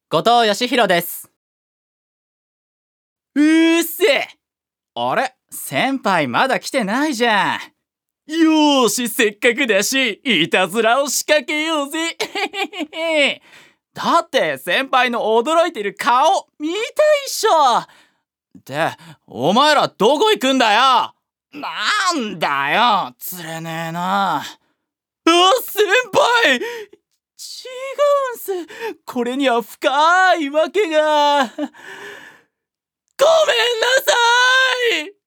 後藤義弘です。うーっせ。あれ、先輩まだ来てないじゃん。よーし、せっかくだし、いたずらを仕掛けようぜ。だって先輩の驚いてる顔見たいっしょ。で、お前らどこ行くんだよ。なんだよ、釣れねえな。先輩、違うんす。これには深いわけが。ごめんなさい。